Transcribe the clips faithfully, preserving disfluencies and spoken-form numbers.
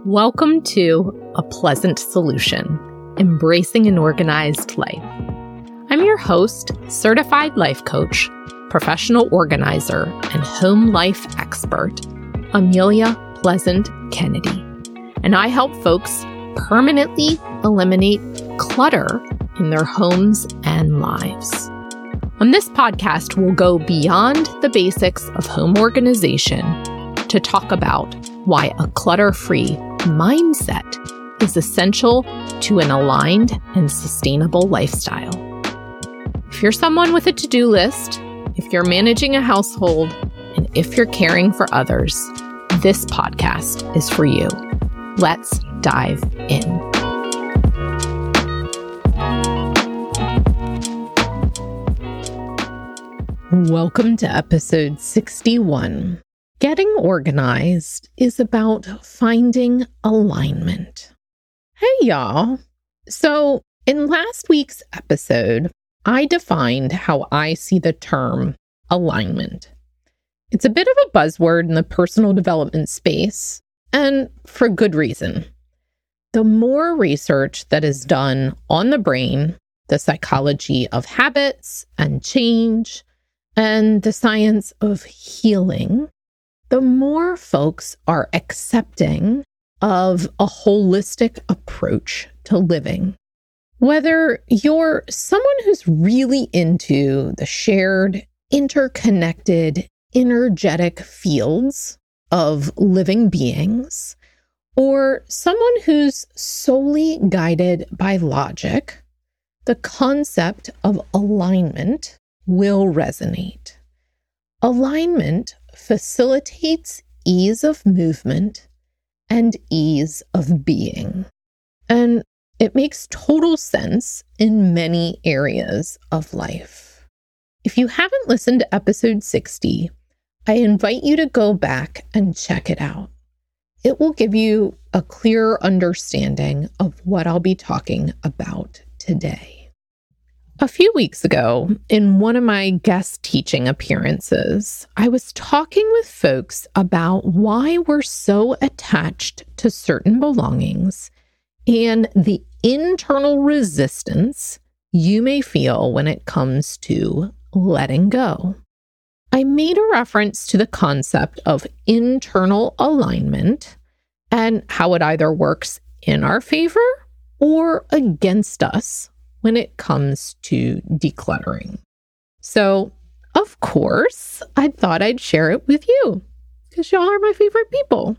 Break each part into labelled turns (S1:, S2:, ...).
S1: Welcome to A Pleasant Solution, Embracing an Organized Life. I'm your host, certified life coach, professional organizer, and home life expert, Amelia Pleasant Kennedy. And I help folks permanently eliminate clutter in their homes and lives. On this podcast, we'll go beyond the basics of home organization to talk about why a clutter-free mindset is essential to an aligned and sustainable lifestyle. If you're someone with a to-do list, if you're managing a household, and if you're caring for others, this podcast is for you. Let's dive in. Welcome to episode sixty-one. Getting organized is about finding alignment. Hey, y'all. So, in last week's episode, I defined how I see the term alignment. It's a bit of a buzzword in the personal development space, and for good reason. The more research that is done on the brain, the psychology of habits and change, and the science of healing, the more folks are accepting of a holistic approach to living. Whether you're someone who's really into the shared, interconnected, energetic fields of living beings, or someone who's solely guided by logic, the concept of alignment will resonate. Alignment facilitates ease of movement and ease of being. And it makes total sense in many areas of life. If you haven't listened to episode sixty, I invite you to go back and check it out. It will give you a clearer understanding of what I'll be talking about today. A few weeks ago, in one of my guest teaching appearances, I was talking with folks about why we're so attached to certain belongings and the internal resistance you may feel when it comes to letting go. I made a reference to the concept of internal alignment and how it either works in our favor or against us when it comes to decluttering. So, of course, I thought I'd share it with you because y'all are my favorite people.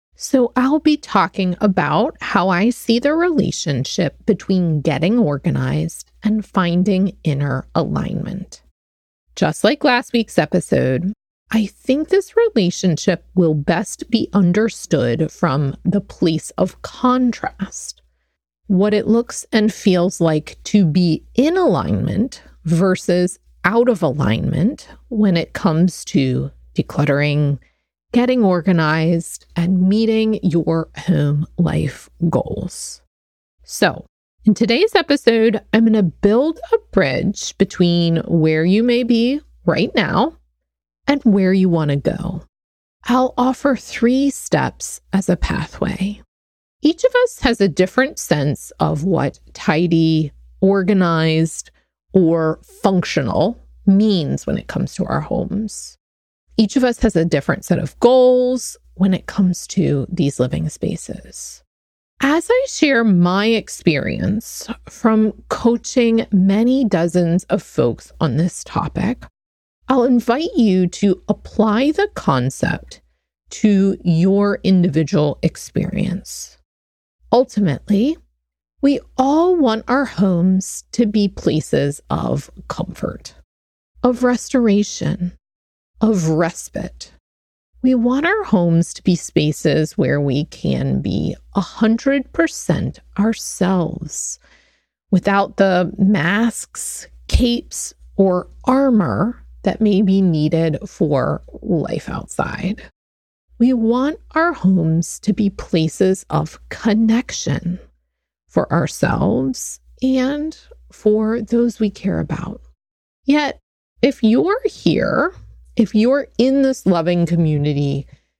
S1: So I'll be talking about how I see the relationship between getting organized and finding inner alignment. Just like last week's episode, I think this relationship will best be understood from the place of contrast. What it looks and feels like to be in alignment versus out of alignment when it comes to decluttering, getting organized, and meeting your home life goals. So, in today's episode, I'm going to build a bridge between where you may be right now and where you want to go. I'll offer three steps as a pathway. Each of us has a different sense of what tidy, organized, or functional means when it comes to our homes. Each of us has a different set of goals when it comes to these living spaces. As I share my experience from coaching many dozens of folks on this topic, I'll invite you to apply the concept to your individual experience. Ultimately, we all want our homes to be places of comfort, of restoration, of respite. We want our homes to be spaces where we can be one hundred percent ourselves without the masks, capes, or armor that may be needed for life outside. We want our homes to be places of connection for ourselves and for those we care about. Yet, if you're here, if you're in this loving community,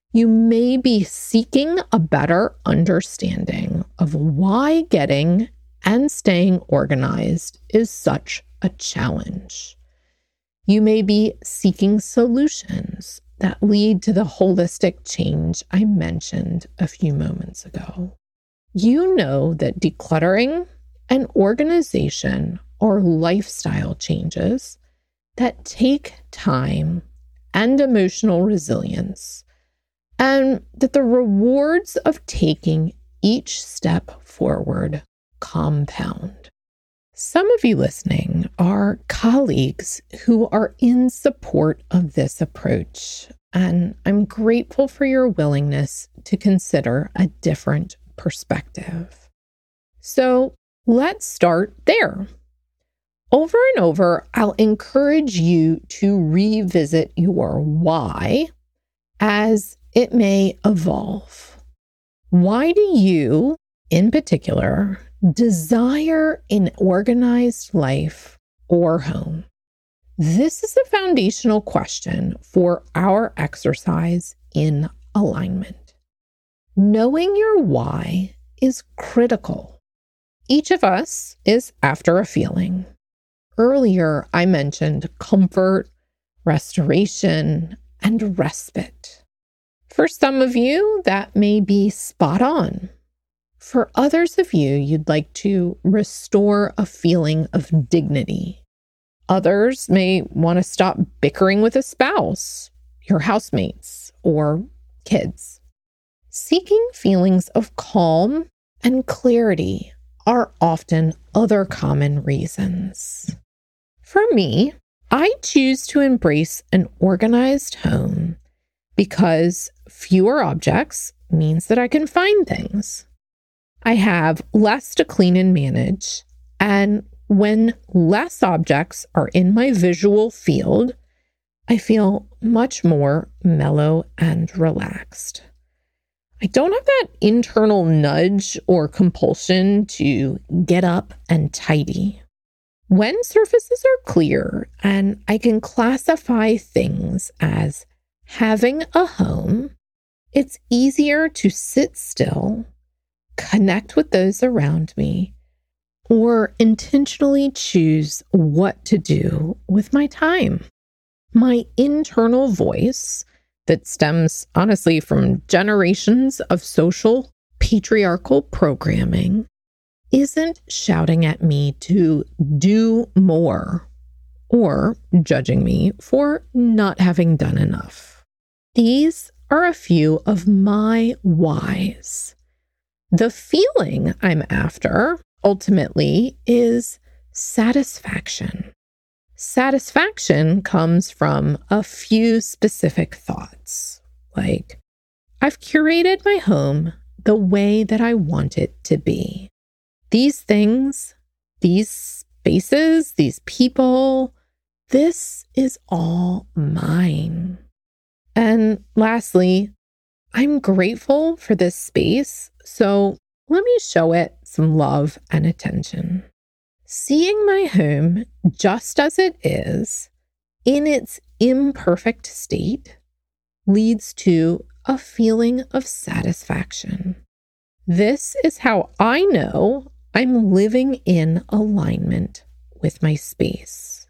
S1: You may be seeking a better understanding of why getting and staying organized is such a challenge. You may be seeking solutions that lead to the holistic change I mentioned a few moments ago. You know that decluttering and organization are lifestyle changes that take time and emotional resilience, and that the rewards of taking each step forward compound. Some of you listening are colleagues who are in support of this approach, and I'm grateful for your willingness to consider a different perspective. So let's start there. Over and over, I'll encourage you to revisit your why as it may evolve. Why do you, in particular, desire an organized life or home? This is a foundational question for our exercise in alignment. Knowing your why is critical. Each of us is after a feeling. Earlier, I mentioned comfort, restoration, and respite. For some of you, that may be spot on. For others of you, you'd like to restore a feeling of dignity. Others may want to stop bickering with a spouse, your housemates, or kids. Seeking feelings of calm and clarity are often other common reasons. For me, I choose to embrace an organized home because fewer objects means that I can find things. I have less to clean and manage, and when less objects are in my visual field, I feel much more mellow and relaxed. I don't have that internal nudge or compulsion to get up and tidy. When surfaces are clear and I can classify things as having a home, it's easier to sit still, connect with those around me, or intentionally choose what to do with my time. My internal voice, that stems honestly from generations of social patriarchal programming, isn't shouting at me to do more or judging me for not having done enough. These are a few of my whys. The feeling I'm after, ultimately, is satisfaction. Satisfaction comes from a few specific thoughts, like, I've curated my home the way that I want it to be. These things, these spaces, these people, this is all mine. And lastly, I'm grateful for this space, so let me show it some love and attention. Seeing my home just as it is, in its imperfect state, leads to a feeling of satisfaction. This is how I know I'm living in alignment with my space.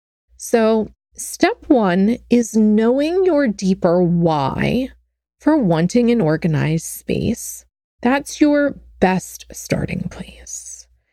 S1: So, step one is knowing your deeper why for wanting an organized space. That's your best starting place.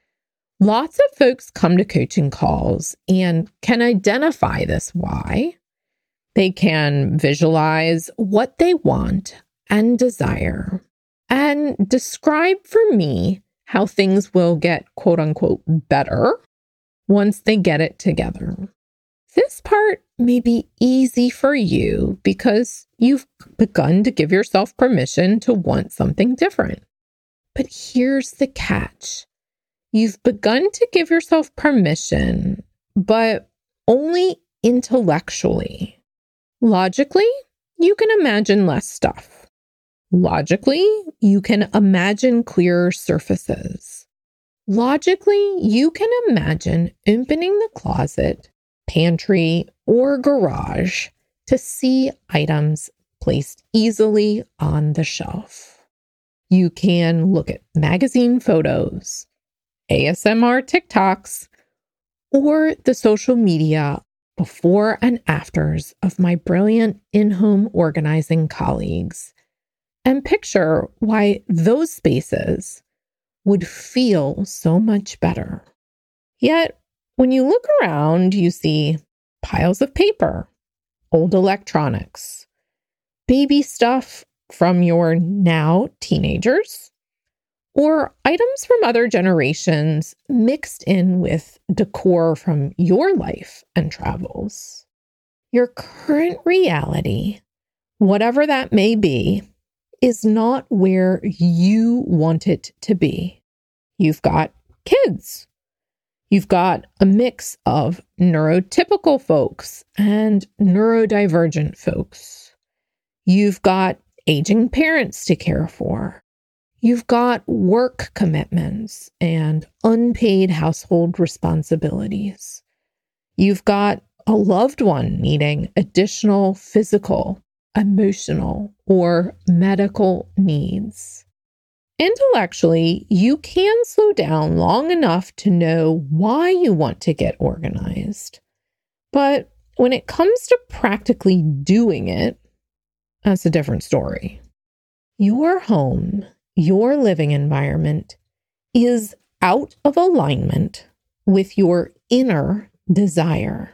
S1: Lots of folks come to coaching calls and can identify this why. They can visualize what they want and desire and describe for me how things will get quote unquote better once they get it together. This part may be easy for you because you've begun to give yourself permission to want something different. But here's the catch. You've begun to give yourself permission, but only intellectually. Logically, you can imagine less stuff. Logically, you can imagine clearer surfaces. Logically, you can imagine opening the closet, pantry, or garage to see items placed easily on the shelf. You can look at magazine photos, A S M R TikToks, or the social media before and afters of my brilliant in-home organizing colleagues, and picture why those spaces would feel so much better. Yet, when you look around, you see piles of paper, old electronics, baby stuff from your now teenagers, or items from other generations mixed in with decor from your life and travels. Your current reality, whatever that may be, is not where you want it to be. You've got kids. You've got a mix of neurotypical folks and neurodivergent folks. You've got aging parents to care for. You've got work commitments and unpaid household responsibilities. You've got a loved one needing additional physical, emotional, or medical needs. Intellectually, you can slow down long enough to know why you want to get organized. But when it comes to practically doing it, that's a different story. Your home, your living environment, is out of alignment with your inner desire.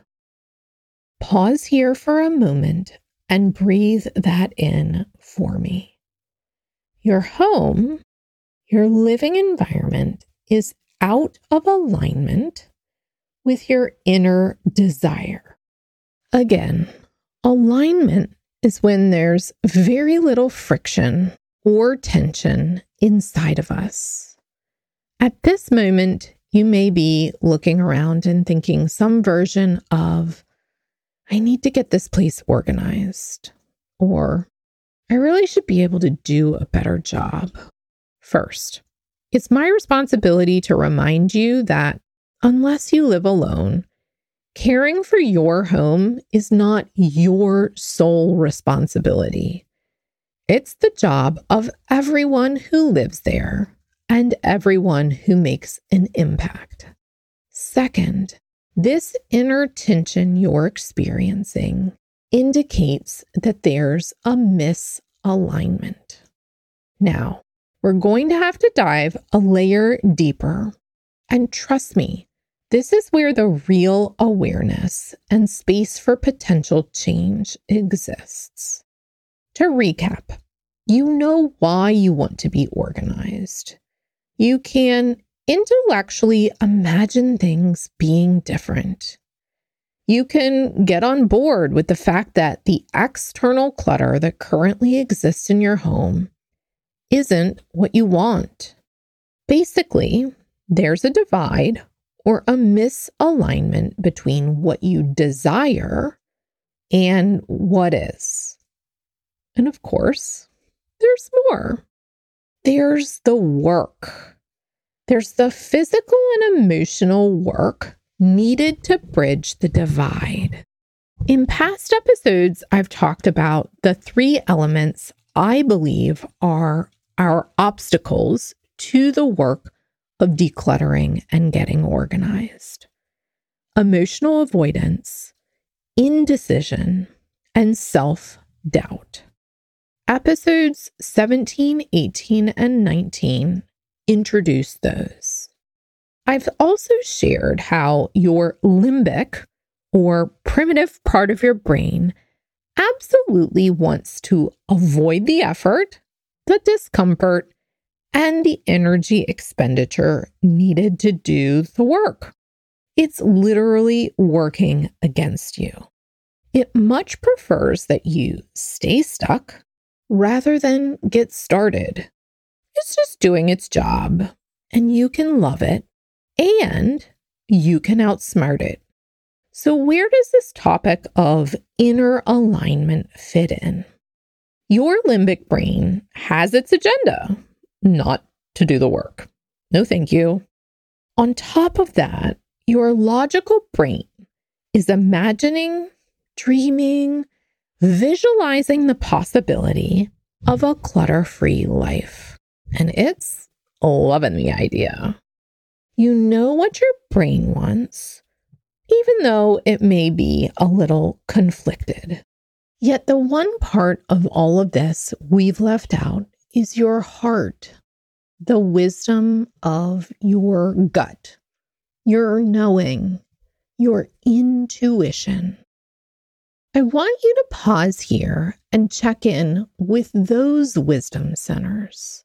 S1: Pause here for a moment and breathe that in for me. Your home, your living environment, is out of alignment with your inner desire. Again, alignment is when there's very little friction or tension inside of us. At this moment, you may be looking around and thinking some version of, I need to get this place organized, or I really should be able to do a better job. First, it's my responsibility to remind you that unless you live alone, caring for your home is not your sole responsibility. It's the job of everyone who lives there and everyone who makes an impact. Second, this inner tension you're experiencing indicates that there's a misalignment. Now, we're going to have to dive a layer deeper. And trust me, this is where the real awareness and space for potential change exists. To recap, you know why you want to be organized. You can intellectually imagine things being different. You can get on board with the fact that the external clutter that currently exists in your home isn't what you want. Basically, there's a divide or a misalignment between what you desire and what is. And of course, there's more. There's the work. There's the physical and emotional work needed to bridge the divide. In past episodes, I've talked about the three elements I believe are our obstacles to the work of decluttering and getting organized: emotional avoidance, indecision, and self-doubt. Episodes seventeen, eighteen, and nineteen introduce those. I've also shared how your limbic, or primitive part of your brain, absolutely wants to avoid the effort, the discomfort, and the energy expenditure needed to do the work. It's literally working against you. It much prefers that you stay stuck rather than get started. It's just doing its job, and you can love it, and you can outsmart it. So where does this topic of inner alignment fit in? Your limbic brain has its agenda, not to do the work. No, thank you. On top of that, your logical brain is imagining, dreaming, visualizing the possibility of a clutter-free life. And it's loving the idea. You know what your brain wants, even though it may be a little conflicted. Yet the one part of all of this we've left out is your heart, the wisdom of your gut, your knowing, your intuition. I want you to pause here and check in with those wisdom centers.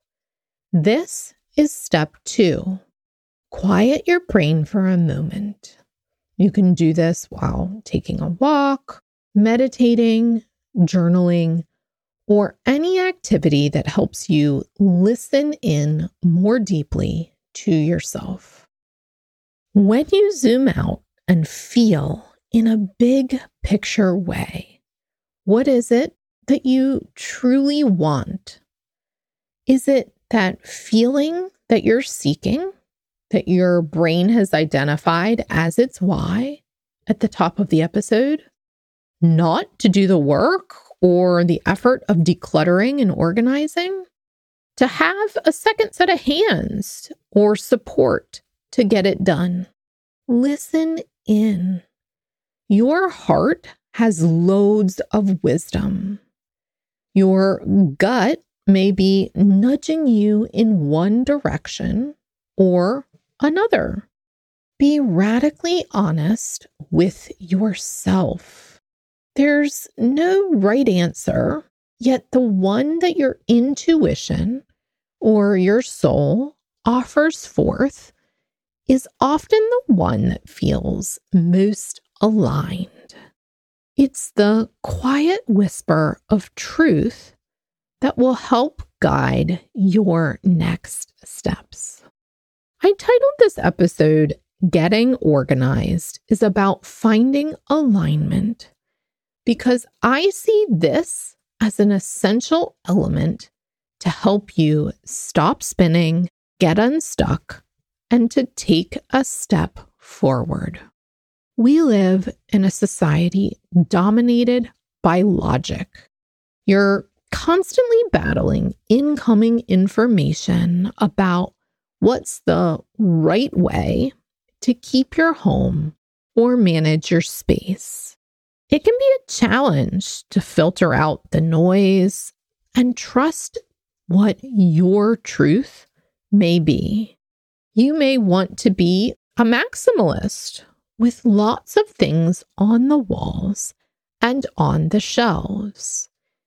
S1: This is step two. Quiet your brain for a moment. You can do this while taking a walk, meditating, journaling, or any activity that helps you listen in more deeply to yourself. When you zoom out and feel in a big picture way, what is it that you truly want? Is it that feeling that you're seeking, that your brain has identified as its why at the top of the episode? Not to do the work or the effort of decluttering and organizing? To have a second set of hands or support to get it done? Listen in. Your heart has loads of wisdom. Your gut may be nudging you in one direction or another. Be radically honest with yourself. There's no right answer, yet the one that your intuition or your soul offers forth is often the one that feels most aligned. It's the quiet whisper of truth that will help guide your next steps. I titled this episode, Getting Organized is about finding alignment, because I see this as an essential element to help you stop spinning, get unstuck, and to take a step forward. We live in a society dominated by logic. You're constantly battling incoming information about what's the right way to keep your home or manage your space. It can be a challenge to filter out the noise and trust what your truth may be. You may want to be a maximalist with lots of things on the walls and on the shelves.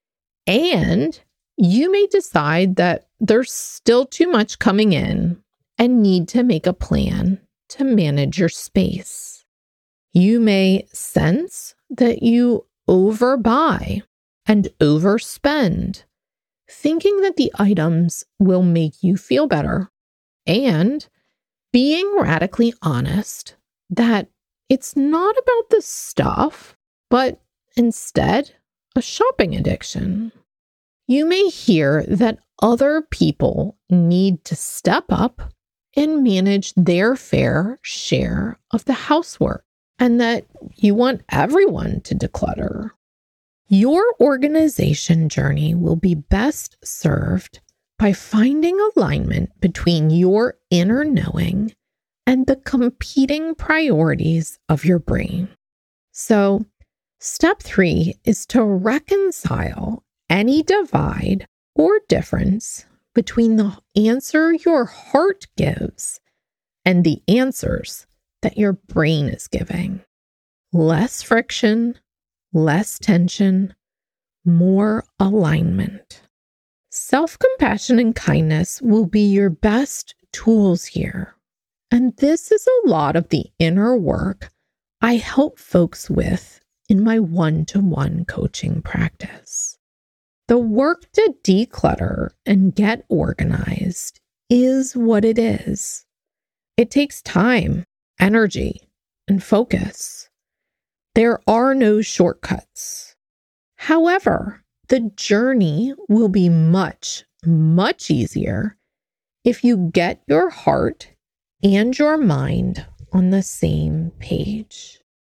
S1: And you may decide that there's still too much coming in and need to make a plan to manage your space. You may sense that you overbuy and overspend, thinking that the items will make you feel better, and being radically honest that it's not about the stuff, but instead a shopping addiction. You may hear that other people need to step up and manage their fair share of the housework, and that you want everyone to declutter. Your organization journey will be best served by finding alignment between your inner knowing and the competing priorities of your brain. So, step three is to reconcile any divide or difference between the answer your heart gives and the answers that your brain is giving. Less friction, less tension, more alignment. Self-compassion and kindness will be your best tools here. And this is a lot of the inner work I help folks with in my one-to-one coaching practice. The work to declutter and get organized is what it is. It takes time, energy, and focus. There are no shortcuts. However, the journey will be much, much easier if you get your heart and your mind on the same page.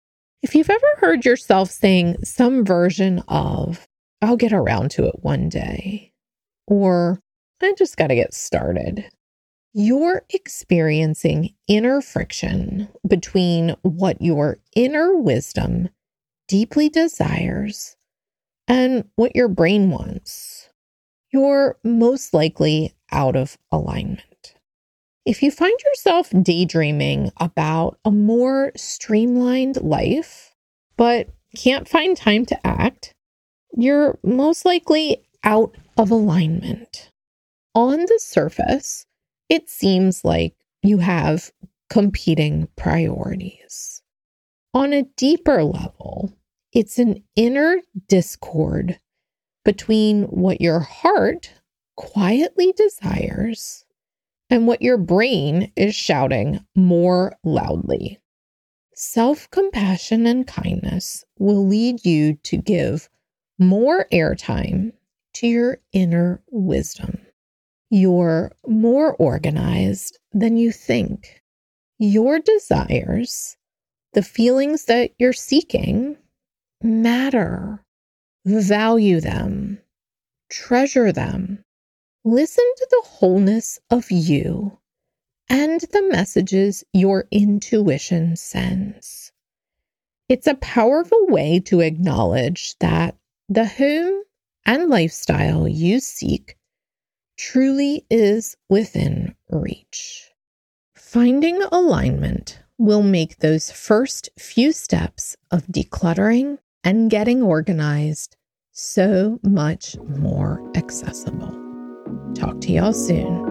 S1: If you've ever heard yourself saying some version of, I'll get around to it one day, or I just got to get started, you're experiencing inner friction between what your inner wisdom deeply desires and what your brain wants. You're most likely out of alignment. If you find yourself daydreaming about a more streamlined life, but can't find time to act, you're most likely out of alignment. On the surface, it seems like you have competing priorities. On a deeper level, it's an inner discord between what your heart quietly desires and what your brain is shouting more loudly. Self-compassion and kindness will lead you to give more airtime to your inner wisdom. You're more organized than you think. Your desires, the feelings that you're seeking, matter. Value them. Treasure them. Listen to the wholeness of you and the messages your intuition sends. It's a powerful way to acknowledge that the home and lifestyle you seek truly is within reach. Finding alignment will make those first few steps of decluttering and getting organized so much more accessible. Talk to y'all soon.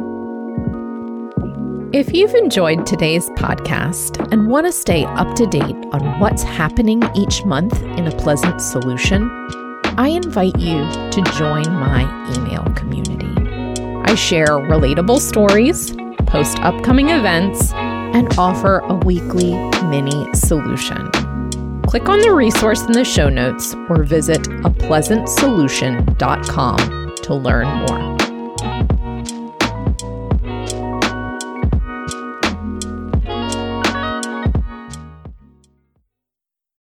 S1: If you've enjoyed today's podcast and want to stay up to date on what's happening each month in A Pleasant Solution, I invite you to join my email community. I share relatable stories, post upcoming events, and offer a weekly mini solution. Click on the resource in the show notes or visit a pleasant solution dot com to learn more.